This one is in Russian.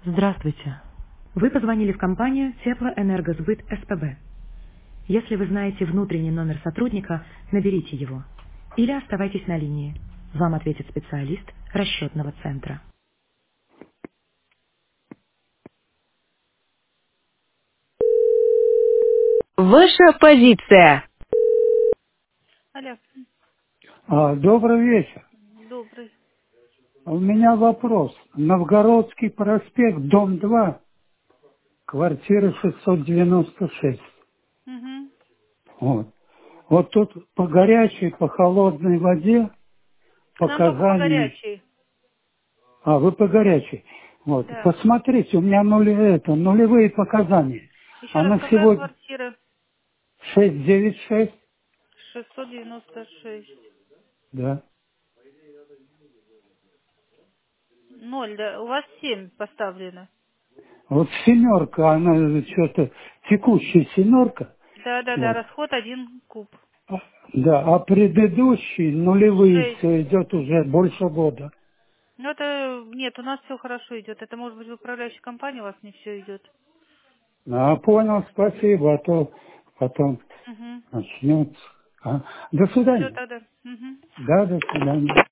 Здравствуйте. Вы позвонили в компанию Теплоэнергосбыт СПБ. Если вы знаете внутренний номер сотрудника, наберите его. Или оставайтесь на линии. Вам ответит специалист расчетного центра. Ваша позиция. Алло, Добрый вечер. добрый. У меня вопрос. Новгородский проспект, дом 2, квартира 696. Угу. Вот. Вот тут по горячей, по холодной воде К нам только по показания. горячей. Вы по горячей. Вот. Да. Посмотрите, у меня нулевые показания. Еще раз, Она какая сегодня квартира? 696. 696. Да. Ноль, да? У вас 7 поставлено. Вот семерка, она что-то текущая семерка. Да, Вот. расход 1 куб. Да, а предыдущие нулевые 6. все идет уже больше года. Ну это, нет, у нас все хорошо идет. Это может быть в управляющей компании у вас не все идет. Понял, спасибо, а то потом Угу. начнется. До Все свидания. тогда. Угу. Да, до свидания.